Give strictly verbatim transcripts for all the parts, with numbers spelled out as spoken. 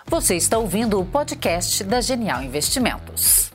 Você está ouvindo o podcast da Genial Investimentos.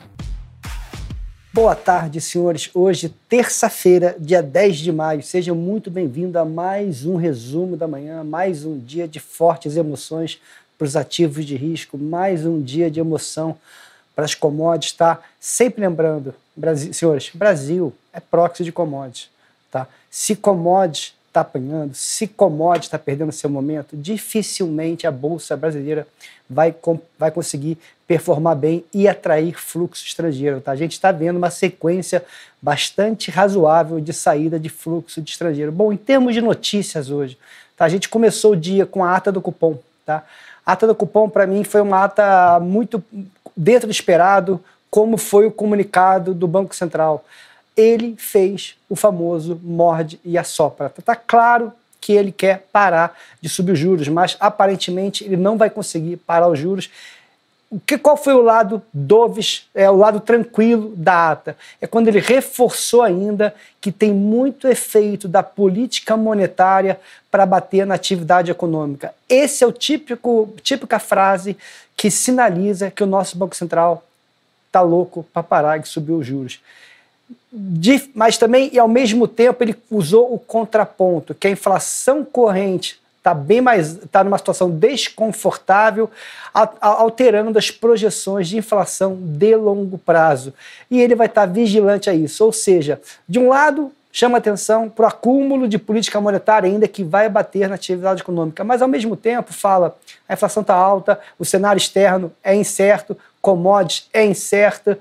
Boa tarde, senhores. Hoje, terça-feira, dia dez de maio. Sejam muito bem-vindos a mais um resumo da manhã, mais um dia de fortes emoções para os ativos de risco, mais um dia de emoção para as commodities, tá? Sempre lembrando, Brasil, senhores, Brasil é proxy de commodities, tá? Se commodities está apanhando, se commodities está perdendo seu momento, dificilmente a Bolsa brasileira vai, com, vai conseguir performar bem e atrair fluxo estrangeiro, tá? A gente está vendo uma sequência bastante razoável de saída de fluxo de estrangeiro. Bom, em termos de notícias hoje, tá? A gente começou o dia com a ata do cupom, tá? A ata do cupom, para mim, foi uma ata muito dentro do esperado, como foi o comunicado do Banco Central. Ele fez o famoso morde e assopra. Está claro que ele quer parar de subir os juros, mas aparentemente ele não vai conseguir parar os juros. O que, qual foi o lado doves, é o lado tranquilo da ata? É quando ele reforçou ainda que tem muito efeito da política monetária para bater na atividade econômica. Esse é o típico, típica frase que sinaliza que o nosso Banco Central está louco para parar de subir os juros. De, mas também, e ao mesmo tempo, ele usou o contraponto, que a inflação corrente está bem mais, está numa situação desconfortável, alterando as projeções de inflação de longo prazo. E ele vai estar vigilante a isso. Ou seja, de um lado, chama atenção para o acúmulo de política monetária ainda que vai bater na atividade econômica, mas ao mesmo tempo fala, a inflação está alta, o cenário externo é incerto, commodities é incerta,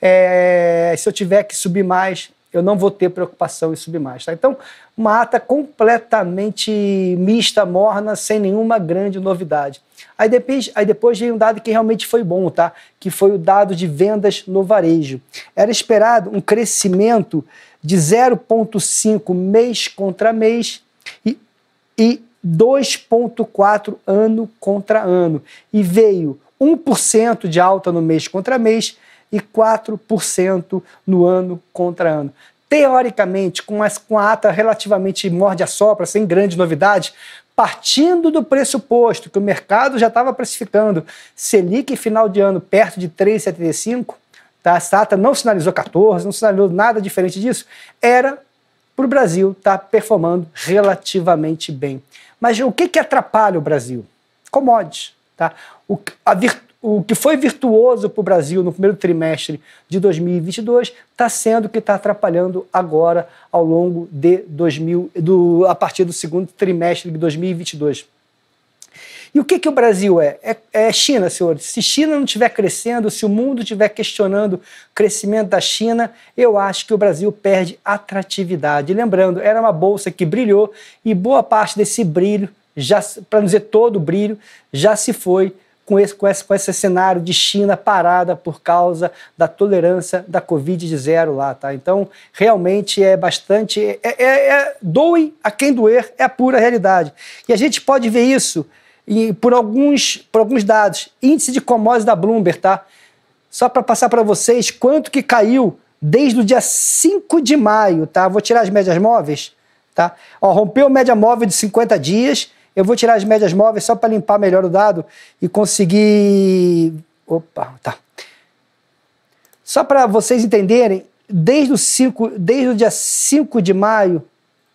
é, se eu tiver que subir mais, eu não vou ter preocupação em subir mais. Tá? Então, uma ata completamente mista, morna, sem nenhuma grande novidade. Aí depois, aí depois veio um dado que realmente foi bom, tá? Que foi o dado de vendas no varejo. Era esperado um crescimento de zero vírgula cinco mês contra mês e, e dois vírgula quatro ano contra ano. E veio um por cento de alta no mês contra mês e quatro por cento no ano contra ano. Teoricamente, com, as, com a ata relativamente morde-a-sopra, sem grande novidade, partindo do pressuposto que o mercado já estava precificando Selic final de ano perto de três vírgula setenta e cinco, tá? Essa ata não sinalizou quatorze, não sinalizou nada diferente disso, era para o Brasil estar tá performando relativamente bem. Mas o que, que atrapalha o Brasil? Commodities. Tá? O, a virtu, o que foi virtuoso para o Brasil no primeiro trimestre de dois mil e vinte e dois está sendo o que está atrapalhando agora ao longo de dois mil, do, a partir do segundo trimestre de dois mil e vinte e dois. E o que, que o Brasil é? é? É China, senhores. Se China não estiver crescendo, se o mundo estiver questionando o crescimento da China, eu acho que o Brasil perde atratividade. Lembrando, era uma bolsa que brilhou e boa parte desse brilho, para não dizer todo o brilho, já se foi com esse, com, esse, com esse cenário de China parada por causa da tolerância da Covid de zero lá, tá? Então, realmente é bastante... É, é, é, doe a quem doer, é a pura realidade. E a gente pode ver isso e, por, alguns, por alguns dados. Índice de commodities da Bloomberg, tá? Só para passar para vocês quanto que caiu desde o dia cinco de maio, tá? Vou tirar as médias móveis, tá? Ó, rompeu a média móvel de cinquenta dias. Eu vou tirar as médias móveis só para limpar melhor o dado e conseguir... Opa, tá. Só para vocês entenderem, desde o, cinco, desde o dia cinco de maio,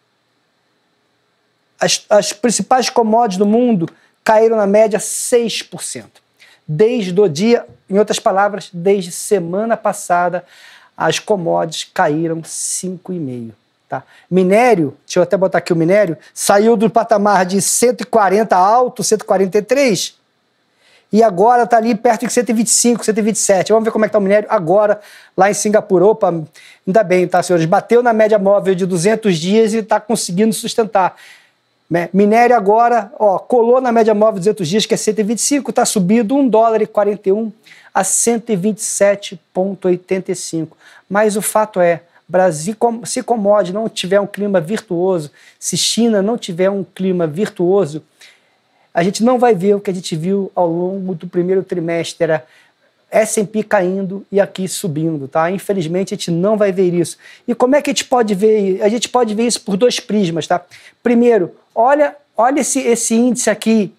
as, as principais commodities do mundo caíram na média seis por cento. Desde o dia, em outras palavras, desde semana passada, as commodities caíram cinco vírgula cinco por cento. Tá? Minério, deixa eu até botar aqui o minério, saiu do patamar de cento e quarenta alto, cento e quarenta e três, e agora está ali perto de cento e vinte e cinco, cento e vinte e sete. Vamos ver como é que está o minério agora lá em Singapura. Opa, ainda bem, tá, senhores? Bateu na média móvel de duzentos dias e está conseguindo sustentar. Minério agora, ó, colou na média móvel de duzentos dias, que é cento e vinte e cinco, está subindo um dólar e quarenta e um a cento e vinte e sete vírgula oitenta e cinco. Mas o fato é, Brasil, se commodity não tiver um clima virtuoso, se China não tiver um clima virtuoso, a gente não vai ver o que a gente viu ao longo do primeiro trimestre, era S e P caindo e aqui subindo, tá? Infelizmente a gente não vai ver isso. E como é que a gente pode ver? A gente pode ver isso por dois prismas, tá? Primeiro, olha, olha esse, esse índice aqui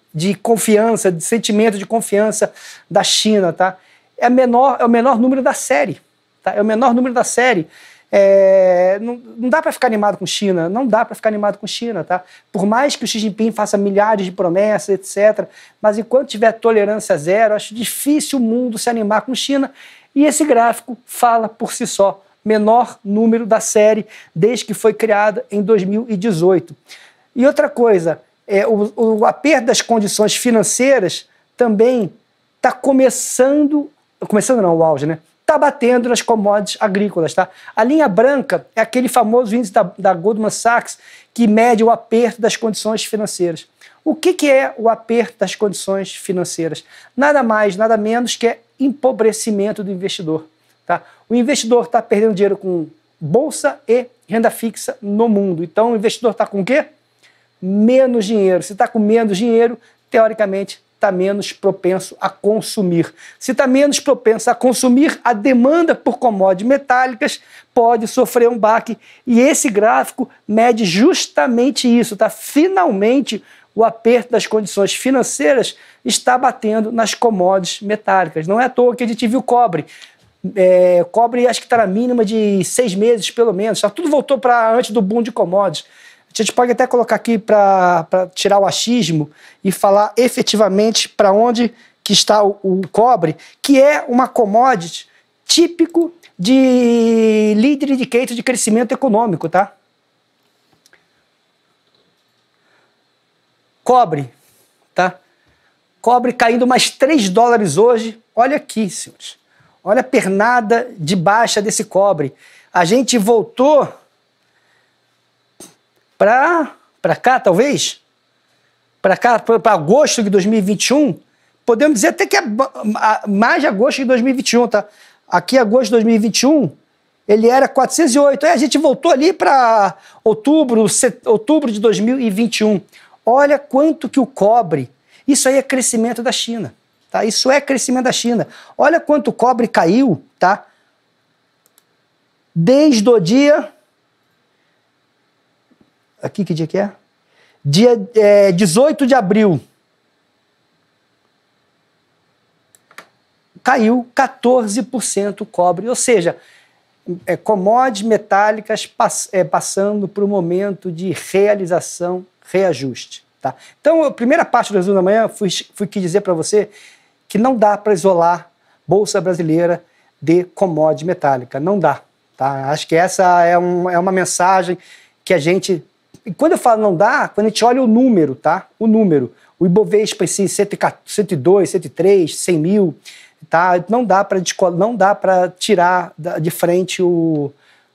de confiança, de sentimento de confiança da China, tá? É, menor, é o menor número da série, tá? É o menor número da série. É, não, não dá para ficar animado com China, não dá para ficar animado com China, tá? Por mais que o Xi Jinping faça milhares de promessas, etcétera, mas enquanto tiver tolerância zero, acho difícil o mundo se animar com China, e esse gráfico fala por si só. Menor número da série desde que foi criada em dois mil e dezoito. E outra coisa, é, o, o aperto das condições financeiras também está começando, começando não, o auge, né? Está batendo nas commodities agrícolas, tá? A linha branca é aquele famoso índice da, da Goldman Sachs que mede o aperto das condições financeiras. O que, que é o aperto das condições financeiras? Nada mais, nada menos que é empobrecimento do investidor, tá? O investidor está perdendo dinheiro com bolsa e renda fixa no mundo. Então o investidor está com o quê? Menos dinheiro. Se está com menos dinheiro, teoricamente está menos propenso a consumir. Se está menos propenso a consumir, a demanda por commodities metálicas pode sofrer um baque. E esse gráfico mede justamente isso, tá? Finalmente, o aperto das condições financeiras está batendo nas commodities metálicas. Não é à toa que a gente viu o cobre. É, cobre acho que está na mínima de seis meses, pelo menos. Tá? Tudo voltou para antes do boom de commodities. A gente pode até colocar aqui para tirar o achismo e falar efetivamente para onde que está o, o cobre, que é uma commodity típico de lead indicator de crescimento econômico, tá? Cobre, tá? Cobre caindo mais três dólares hoje. Olha aqui, senhores. Olha a pernada de baixa desse cobre. A gente voltou para para cá, talvez, para cá, para agosto de dois mil e vinte e um, podemos dizer até que é mais de agosto de dois mil e vinte e um, tá? Aqui, agosto de dois mil e vinte e um, ele era quatrocentos e oito, aí a gente voltou ali para outubro, set... outubro de dois mil e vinte e um. Olha quanto que o cobre, isso aí é crescimento da China, tá? Isso é crescimento da China. Olha quanto o cobre caiu, tá? Desde o dia... Aqui, que dia que é? Dia é, dezoito de abril. Caiu quatorze por cento o cobre. Ou seja, é, commodities metálicas pass, é, passando por um momento de realização, reajuste. Tá? Então, a primeira parte do resumo da manhã, fui, fui quis dizer para você que não dá para isolar Bolsa Brasileira de commodity metálica. Não dá. Tá? Acho que essa é, um, é uma mensagem que a gente... E quando eu falo não dá, quando a gente olha o número, tá? O número. O Ibovespa em si, cento e dois, cento e três, cem mil, tá? Não dá para não dá para tirar de frente o,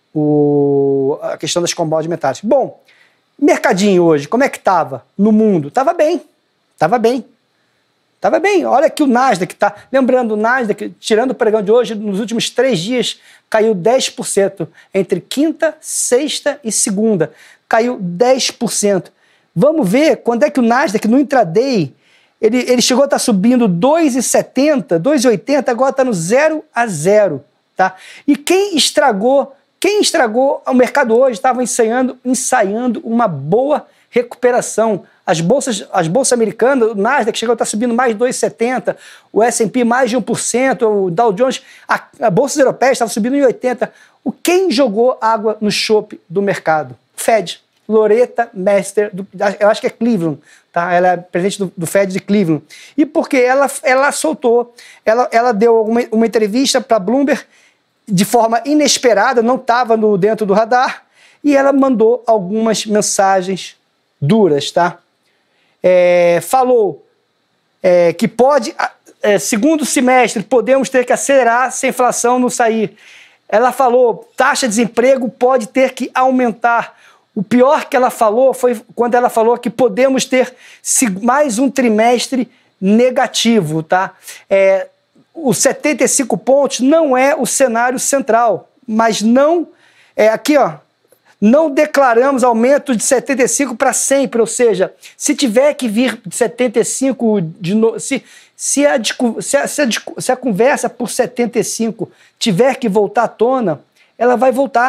o, a questão das commodities metálicas. Bom, mercadinho hoje, como é que estava no mundo? Estava bem, estava bem. Estava bem. Olha aqui o Nasdaq, tá? Lembrando, o Nasdaq, tirando o pregão de hoje, nos últimos três dias, caiu dez por cento. Entre quinta, sexta e segunda. Caiu dez por cento. Vamos ver quando é que o Nasdaq, no intraday, ele, ele chegou a estar subindo dois vírgula setenta, dois vírgula oitenta, agora está no zero a zero. Tá? E quem estragou, quem estragou o mercado hoje estava ensaiando, ensaiando uma boa recuperação. As bolsas, as bolsas americanas, o Nasdaq chegou a estar subindo mais de dois vírgula setenta, o S and P mais de um por cento, o Dow Jones, a, a bolsas europeias estavam subindo em oitenta. O, quem jogou água no chope do mercado? Fed. Loretta Mester, do, eu acho que é Cleveland, tá? Ela é presidente do, do Fed de Cleveland. E porque ela, ela soltou, ela, ela deu uma, uma entrevista para Bloomberg de forma inesperada, não estava dentro do radar, e ela mandou algumas mensagens duras, tá? É, falou é, que pode, é, segundo semestre, podemos ter que acelerar se a inflação não sair. Ela falou, taxa de desemprego pode ter que aumentar. O pior que ela falou foi quando ela falou que podemos ter mais um trimestre negativo, tá? É, os setenta e cinco pontos não é o cenário central, mas não, é, aqui ó, não declaramos aumento de setenta e cinco para sempre, ou seja, se tiver que vir de setenta e cinco, de no, se, se, a, se, a, se, a, se a conversa por setenta e cinco tiver que voltar à tona, ela vai voltar.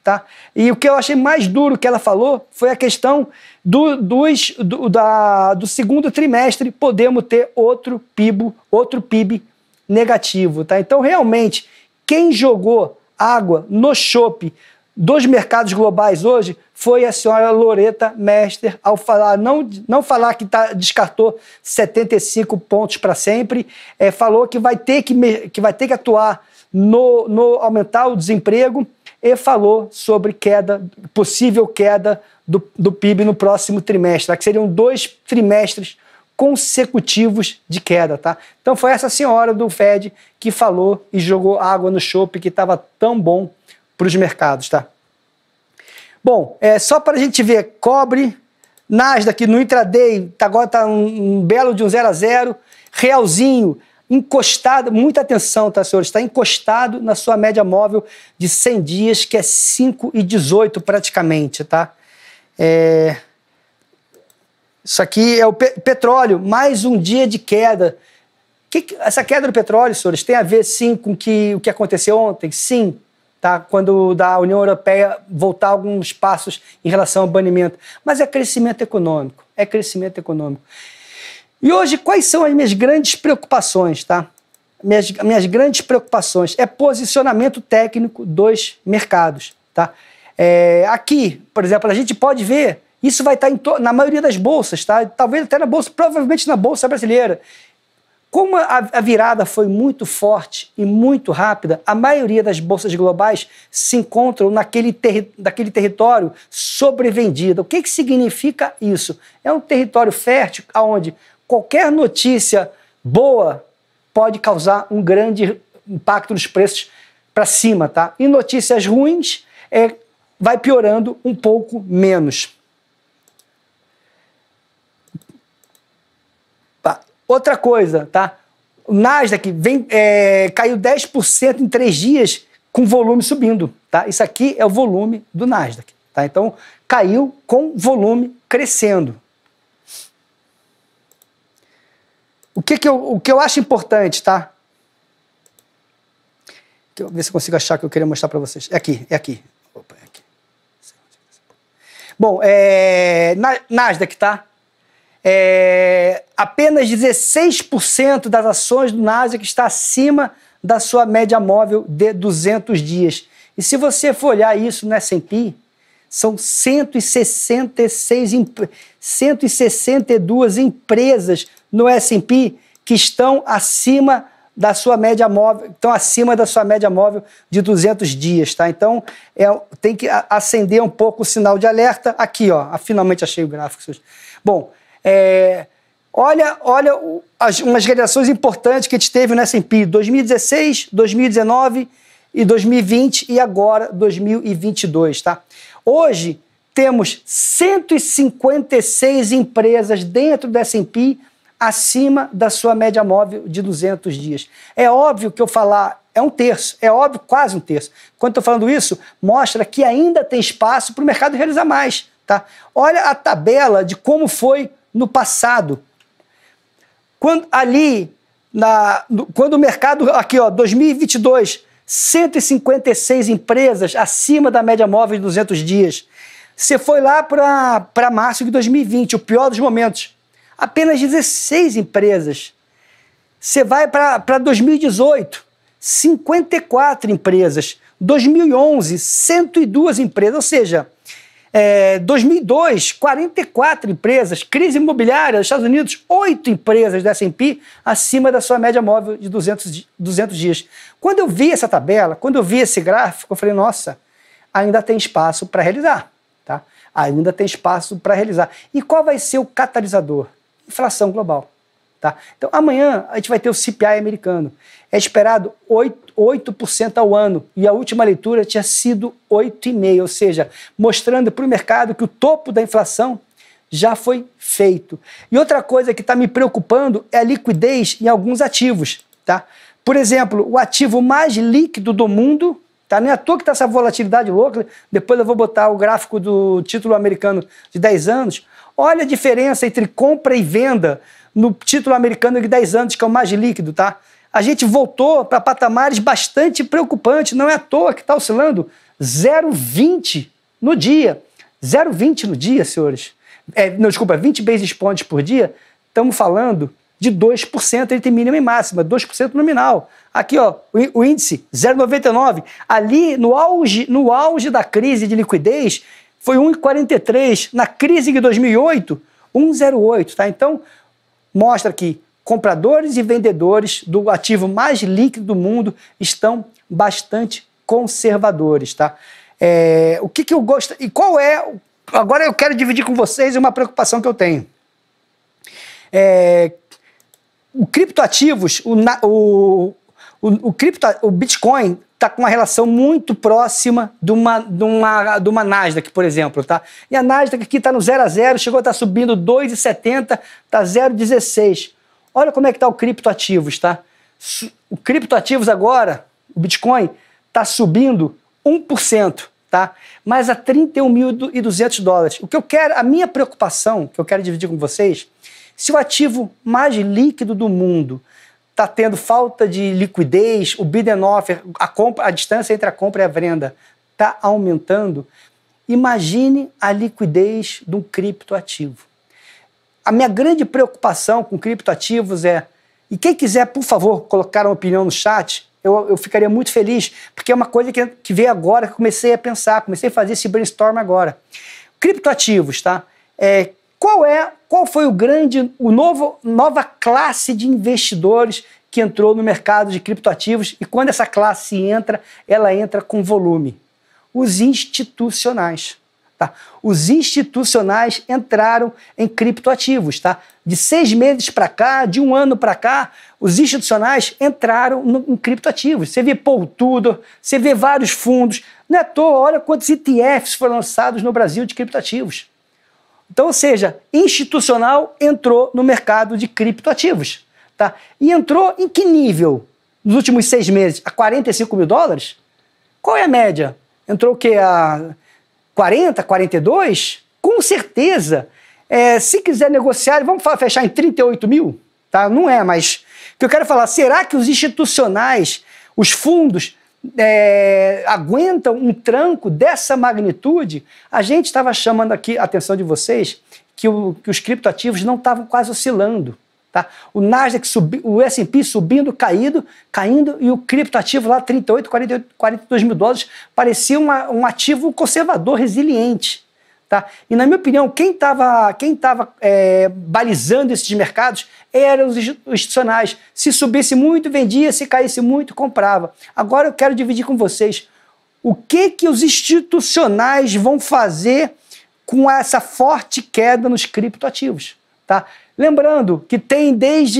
Tá? E o que eu achei mais duro que ela falou foi a questão do, dos, do, da, do segundo trimestre podemos ter outro P I B, outro P I B negativo. Tá? Então, realmente, quem jogou água no chope dos mercados globais hoje foi a senhora Loretta Mester, ao falar, não, não falar que tá, descartou setenta e cinco pontos para sempre, é, falou que vai ter que, que, vai ter que atuar no, no aumentar o desemprego, e falou sobre queda, possível queda do, do P I B no próximo trimestre, tá? Que seriam dois trimestres consecutivos de queda. Tá? Então foi essa senhora do Fed que falou e jogou água no chope que estava tão bom para os mercados. Tá? Bom, é, só para a gente ver, cobre, Nasdaq no intraday, tá, agora está um, um belo de um zero a zero, realzinho, encostado, muita atenção, tá, senhores? Está encostado na sua média móvel de cem dias, que é cinco e dezoito praticamente, tá? É... Isso aqui é o pe petróleo, mais um dia de queda. Que que... Essa queda do petróleo, senhores, tem a ver, sim, com que... o que aconteceu ontem? Sim, tá? Quando da União Europeia voltar alguns passos em relação ao banimento. Mas é crescimento econômico, é crescimento econômico. E hoje, quais são as minhas grandes preocupações, tá? Minhas, minhas grandes preocupações é posicionamento técnico dos mercados, tá? É, aqui, por exemplo, a gente pode ver, isso vai estar em na maioria das bolsas, tá? Talvez até na bolsa, provavelmente na bolsa brasileira. Como a, a virada foi muito forte e muito rápida, a maioria das bolsas globais se encontram naquele, terri naquele território sobrevendido. O que, que significa isso? É um território fértil onde qualquer notícia boa pode causar um grande impacto nos preços para cima, tá? E notícias ruins é, vai piorando um pouco menos. Tá. Outra coisa, tá? O Nasdaq vem, é, caiu dez por cento em três dias com volume subindo, tá? Isso aqui é o volume do Nasdaq, tá? Então, caiu com volume crescendo. O que, que, eu, o que eu acho importante, tá? Deixa eu ver se eu consigo achar que eu queria mostrar para vocês. É aqui, é aqui. Opa, é aqui. Bom, é, na, Nasdaq, tá? É, apenas dezesseis por cento das ações do Nasdaq está acima da sua média móvel de duzentos dias. E se você for olhar isso no S and P, são cento e sessenta e seis, cento e sessenta e duas empresas no S and P que estão acima da sua média móvel, estão acima da sua média móvel de duzentos dias, tá? Então, é, tem que acender um pouco o sinal de alerta. Aqui, ó, ah, finalmente achei o gráfico. Bom, é, olha, olha as, umas variações importantes que a gente teve no S and P, dois mil e dezesseis, dois mil e dezenove e dois mil e vinte e agora dois mil e vinte e dois, tá? Hoje, temos cento e cinquenta e seis empresas dentro do S and P acima da sua média móvel de duzentos dias. É óbvio que eu falar é um terço, é óbvio, quase um terço. Quando estou falando isso, mostra que ainda tem espaço para o mercado realizar mais, tá? Olha a tabela de como foi no passado. Quando ali, na, quando o mercado, aqui ó, dois mil e vinte e dois, cento e cinquenta e seis empresas acima da média móvel de duzentos dias. Você foi lá para março de dois mil e vinte, o pior dos momentos. Apenas dezesseis empresas. Você vai para dois mil e dezoito, cinquenta e quatro empresas. dois mil e onze, cento e duas empresas. Ou seja, é, dois mil e dois, quarenta e quatro empresas. Crise imobiliária nos Estados Unidos, oito empresas da S and P acima da sua média móvel de duzentos, duzentos dias. Quando eu vi essa tabela, quando eu vi esse gráfico, eu falei, nossa, ainda tem espaço para realizar. Tá? Ainda tem espaço para realizar. E qual vai ser o catalisador? Inflação global. Tá? Então, amanhã a gente vai ter o C P I americano. É esperado oito por cento ao ano. E a última leitura tinha sido oito vírgula cinco por cento. Ou seja, mostrando para o mercado que o topo da inflação já foi feito. E outra coisa que está me preocupando é a liquidez em alguns ativos. Tá? Por exemplo, o ativo mais líquido do mundo, tá? Não é à toa que está essa volatilidade louca. Depois eu vou botar o gráfico do título americano de dez anos. Olha a diferença entre compra e venda no título americano de dez anos, que é o mais líquido, tá? A gente voltou para patamares bastante preocupantes. Não é à toa que está oscilando zero vírgula vinte no dia. zero vírgula vinte no dia, senhores. É, não, desculpa, vinte basis points por dia. Estamos falando de dois por cento entre mínima e máxima, dois por cento nominal. Aqui, ó, o, o índice, zero vírgula noventa e nove. Ali, no auge, no auge da crise de liquidez, foi um vírgula quarenta e três. Na crise de dois mil e oito, um vírgula zero oito. Tá? Então, mostra que compradores e vendedores do ativo mais líquido do mundo estão bastante conservadores. Tá? É, o que, que eu gosto... E qual é... Agora eu quero dividir com vocês uma preocupação que eu tenho. É, o criptoativos, o, o, o, o, cripto, o Bitcoin está com uma relação muito próxima de uma, de uma, de uma Nasdaq, por exemplo. Tá? E a Nasdaq aqui está no zero a zero, chegou a estar tá subindo dois vírgula setenta, está zero vírgula dezesseis. Olha como é que está o criptoativos. Tá? O criptoativos agora, o Bitcoin, está subindo um por cento. Tá? Mas a trinta e um mil e duzentos dólares. O que eu quero, a minha preocupação, que eu quero dividir com vocês, se o ativo mais líquido do mundo está tendo falta de liquidez, o bid and offer, a, compra, a distância entre a compra e a venda está aumentando, imagine a liquidez de um criptoativo. A minha grande preocupação com criptoativos é, e quem quiser, por favor, colocar uma opinião no chat, Eu, eu ficaria muito feliz, porque é uma coisa que, que veio agora, que eu comecei a pensar, comecei a fazer esse brainstorm agora. Criptoativos, tá? É, qual é, qual foi o grande, o novo, nova classe de investidores que entrou no mercado de criptoativos, e quando essa classe entra, ela entra com volume? Os institucionais. Tá? Os institucionais entraram em criptoativos. Tá? De seis meses para cá, de um ano para cá, os institucionais entraram no, em criptoativos. Você vê Paul Tudor, você vê vários fundos. Não é à toa, olha quantos E T Fs foram lançados no Brasil de criptoativos. Então, ou seja, institucional entrou no mercado de criptoativos. Tá? E entrou em que nível? Nos últimos seis meses? A quarenta e cinco mil dólares? Qual é a média? Entrou o quê? A quarenta, quarenta e dois? Com certeza. É, se quiser negociar, vamos fechar em trinta e oito mil? Tá? Não é, mas o que eu quero falar, será que os institucionais, os fundos, é, aguentam um tranco dessa magnitude? A gente estava chamando aqui a atenção de vocês que, o, que os criptoativos não estavam quase oscilando. Tá? O Nasdaq, subi, o S and P subindo, caído, caindo, e o criptoativo lá, trinta e oito, quarenta e oito, quarenta e dois mil dólares, parecia uma, um ativo conservador, resiliente. Tá? E, na minha opinião, quem estava quem tava, é, balizando esses mercados eram os institucionais. Se subisse muito, vendia, se caísse muito, comprava. Agora eu quero dividir com vocês o que, que os institucionais vão fazer com essa forte queda nos criptoativos. Tá? Lembrando que tem desde...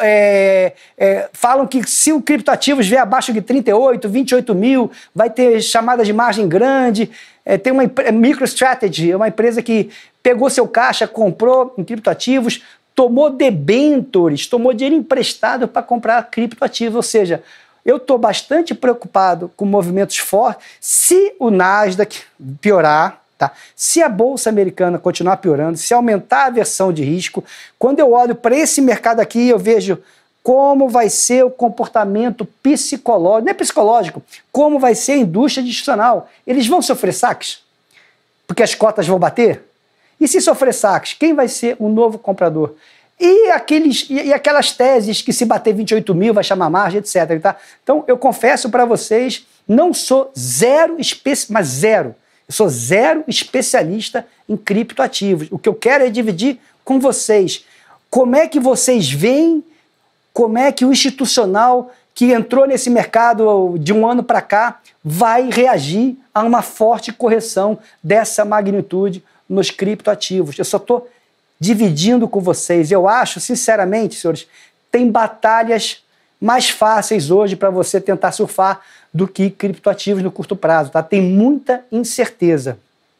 É, é, falam que se o criptoativos vier abaixo de trinta e oito, vinte e oito mil, vai ter chamada de margem grande. É, tem uma é, MicroStrategy, é uma empresa que pegou seu caixa, comprou em criptoativos, tomou debentures, tomou dinheiro emprestado para comprar criptoativos. Ou seja, eu estou bastante preocupado com movimentos fortes. Se o Nasdaq piorar, tá? Se a Bolsa Americana continuar piorando, se aumentar a aversão de risco, quando eu olho para esse mercado aqui, eu vejo como vai ser o comportamento psicológico, não é psicológico, como vai ser a indústria institucional. Eles vão sofrer saques? Porque as cotas vão bater? E se sofrer saques, quem vai ser o novo comprador? E, aqueles, e, e aquelas teses que se bater vinte e oito mil vai chamar margem, etcétera. Tá? Então, eu confesso para vocês, não sou zero, mas zero. Eu sou zero especialista em criptoativos. O que eu quero é dividir com vocês. Como é que vocês veem, como é que o institucional que entrou nesse mercado de um ano para cá vai reagir a uma forte correção dessa magnitude nos criptoativos. Eu só estou dividindo com vocês. Eu acho, sinceramente, senhores, tem batalhas mais fáceis hoje para você tentar surfar do que criptoativos no curto prazo, tá? Tem muita incerteza.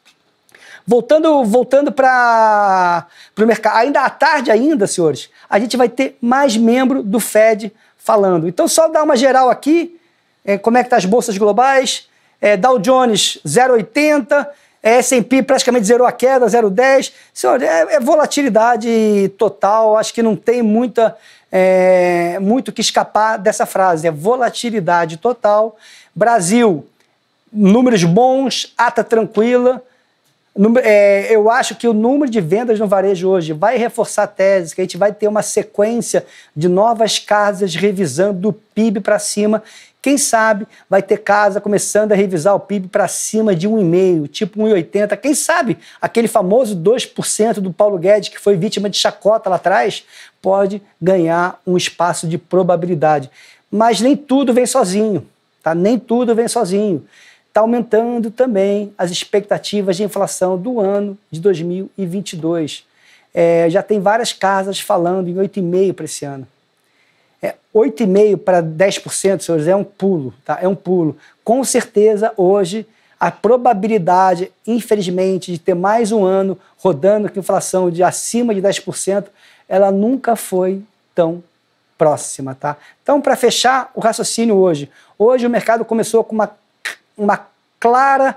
Voltando, voltando para o mercado, ainda à tarde ainda, senhores, a gente vai ter mais membro do Fed falando. Então, só dar uma geral aqui, é, como é que tá as bolsas globais, é, Dow Jones zero vírgula oitenta, é, S and P praticamente zerou a queda, zero vírgula dez. Senhor, é, é volatilidade total, acho que não tem muita... É, muito que escapar dessa frase, é volatilidade total. Brasil, números bons, ata tranquila. É, eu acho que o número de vendas no varejo hoje vai reforçar a tese, que a gente vai ter uma sequência de novas casas revisando o P I B para cima. Quem sabe vai ter casa começando a revisar o P I B para cima de um vírgula cinco, tipo um vírgula oitenta. Quem sabe aquele famoso dois por cento do Paulo Guedes, que foi vítima de chacota lá atrás, pode ganhar um espaço de probabilidade. Mas nem tudo vem sozinho, tá? Nem tudo vem sozinho. Está aumentando também as expectativas de inflação do ano de dois mil e vinte e dois. É, já tem várias casas falando em oito vírgula cinco por cento para esse ano. É, oito vírgula cinco por cento para dez por cento, senhores, é um pulo, tá? É um pulo. Com certeza, hoje, a probabilidade, infelizmente, de ter mais um ano rodando com inflação de acima de dez por cento, ela nunca foi tão próxima, tá? Então, para fechar o raciocínio hoje, hoje o mercado começou com uma uma clara,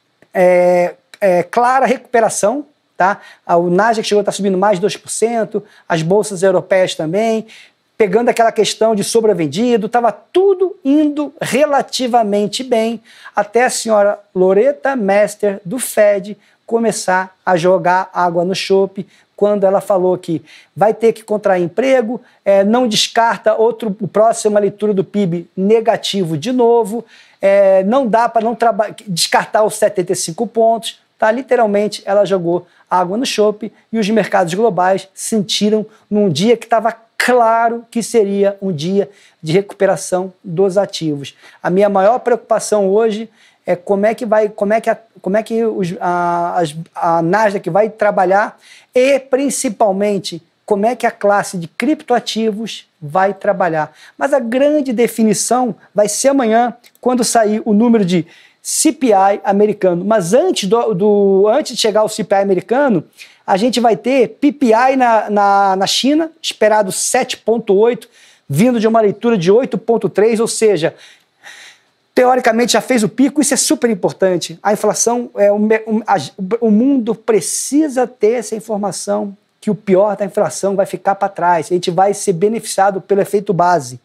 é, é, clara recuperação, tá? O Nasdaq chegou a estar subindo mais de dois por cento, as bolsas europeias também, pegando aquela questão de sobrevendido, estava tudo indo relativamente bem, até a senhora Loretta Mester, do Fed, começar a jogar água no chope, quando ela falou que vai ter que contrair emprego, é, não descarta outro, o próximo leitura do P I B negativo de novo, é, não dá para não descartar os setenta e cinco pontos, tá? Literalmente ela jogou água no chope e os mercados globais sentiram num dia que estava claro que seria um dia de recuperação dos ativos. A minha maior preocupação hoje é como é que vai, como é que a, como é que os, a, a Nasdaq vai trabalhar e, principalmente, como é que a classe de criptoativos vai trabalhar. Mas a grande definição vai ser amanhã, quando sair o número de C P I americano. Mas antes, do, do, antes de chegar ao C P I americano, a gente vai ter P P I na, na, na China, esperado sete vírgula oito, vindo de uma leitura de oito vírgula três, ou seja, teoricamente já fez o pico. Isso é super importante. A inflação, é, o, a, o mundo precisa ter essa informação que o pior da inflação vai ficar para trás. A gente vai ser beneficiado pelo efeito base.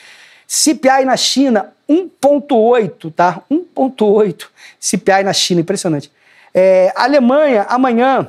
C P I na China, um vírgula oito, tá? um vírgula oito C P I na China, impressionante. É, Alemanha, amanhã,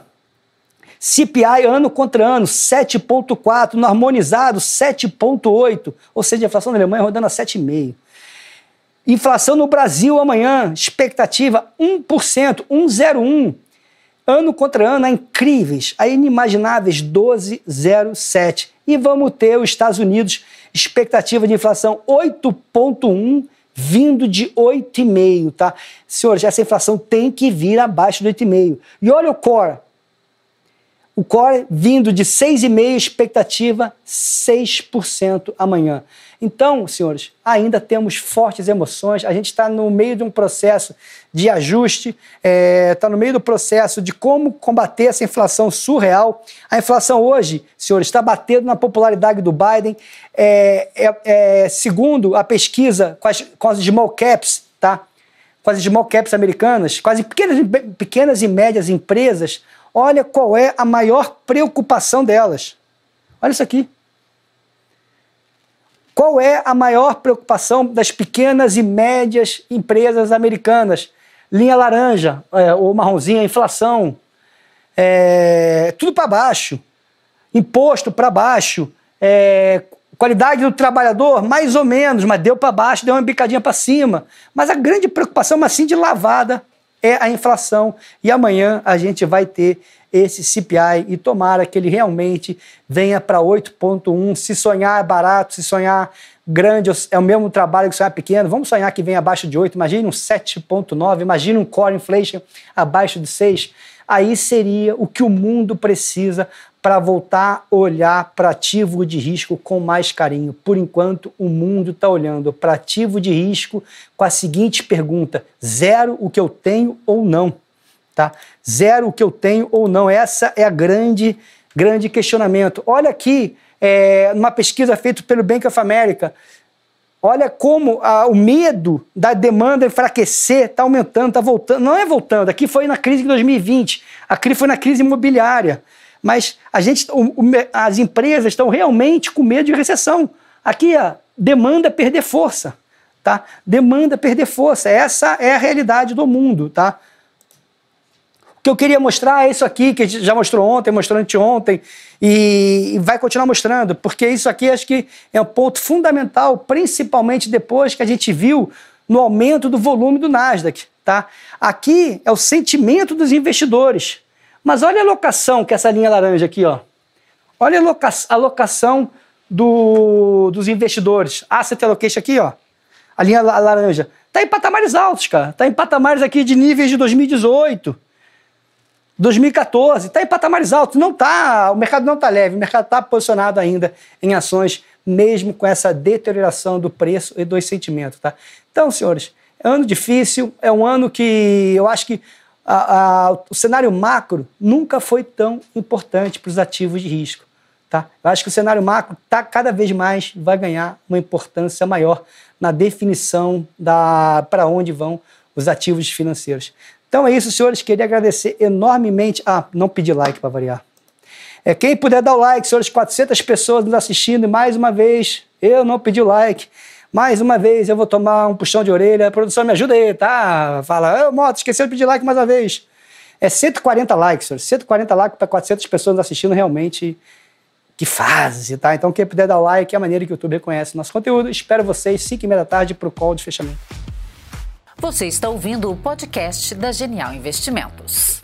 C P I ano contra ano, sete vírgula quatro, no harmonizado, sete vírgula oito, ou seja, a inflação na Alemanha rodando a sete vírgula cinco. Inflação no Brasil amanhã, expectativa um por cento, um vírgula zero um. Ano contra ano, a incríveis, a inimagináveis doze vírgula zero sete. E vamos ter os Estados Unidos, expectativa de inflação oito vírgula um, vindo de oito vírgula cinco, tá? Senhores, essa inflação tem que vir abaixo de oito vírgula cinco. E olha o core. O core vindo de seis vírgula cinco, expectativa seis por cento amanhã. Então, senhores, ainda temos fortes emoções, a gente está no meio de um processo de ajuste, está é, no meio do processo de como combater essa inflação surreal. A inflação hoje, senhores, está batendo na popularidade do Biden. É, é, é, segundo a pesquisa com as, com as small caps, tá? Com as small caps americanas, com as pequenas, pequenas e médias empresas, olha qual é a maior preocupação delas. Olha isso aqui. Qual é a maior preocupação das pequenas e médias empresas americanas? Linha laranja, é, ou marronzinha, inflação, é, tudo para baixo, imposto para baixo, é, qualidade do trabalhador, mais ou menos, mas deu para baixo, deu uma bicadinha para cima. Mas a grande preocupação, assim de lavada, é a inflação. E amanhã a gente vai ter esse C P I e tomara que ele realmente venha para oito vírgula um. Se sonhar é barato, se sonhar grande é o mesmo trabalho que sonhar pequeno. Vamos sonhar que vem abaixo de oito, imagine um sete vírgula nove, imagine um core inflation abaixo de seis. Aí seria o que o mundo precisa para voltar a olhar para ativo de risco com mais carinho. Por enquanto, o mundo está olhando para ativo de risco com a seguinte pergunta: zero o que eu tenho ou não? Tá? Zero o que eu tenho ou não? Essa é a grande, grande questionamento. Olha aqui, é, numa pesquisa feita pelo Bank of America, olha como ah, o medo da demanda enfraquecer está aumentando, está voltando. Não é voltando, aqui foi na crise de dois mil e vinte, aqui foi na crise imobiliária. Mas a gente, o, o, as empresas estão realmente com medo de recessão. Aqui a demanda perder força. tá? Demanda perder força. Essa é a realidade do mundo, tá? O que eu queria mostrar é isso aqui, que a gente já mostrou ontem, mostrou anteontem, e, e vai continuar mostrando, porque isso aqui acho que é um ponto fundamental, principalmente depois que a gente viu no aumento do volume do Nasdaq, tá? Aqui é o sentimento dos investidores. Mas olha a alocação, que é essa linha laranja aqui, ó. Olha a aloca a alocação do, dos investidores. Asset Allocation aqui, ó. A linha laranja. Está em patamares altos, cara. Está em patamares aqui de níveis de dois mil e dezoito, dois mil e quatorze. Está em patamares altos. Não tá, o mercado não está leve. O mercado está posicionado ainda em ações, mesmo com essa deterioração do preço e do sentimento, tá? Então, senhores, é um ano difícil. É um ano que eu acho que a, a, o cenário macro nunca foi tão importante para os ativos de risco. Tá? Eu acho que o cenário macro tá, cada vez mais vai ganhar uma importância maior na definição da para onde vão os ativos financeiros. Então é isso, senhores. Queria agradecer enormemente. Ah, não pedi like para variar. É, quem puder dar o like, senhores, quatrocentas pessoas nos assistindo, e mais uma vez, eu não pedi o like. Mais uma vez eu vou tomar um puxão de orelha. A produção me ajuda aí, tá? Fala, ô Moto, esqueceu de pedir like mais uma vez. É cento e quarenta likes, senhores. cento e quarenta likes para quatrocentas pessoas nos assistindo, realmente. Que fase, tá? Então, quem puder dar o like, é a maneira que o YouTube reconhece o nosso conteúdo. Espero vocês, cinco e meia da tarde, para o call de fechamento. Você está ouvindo o podcast da Genial Investimentos.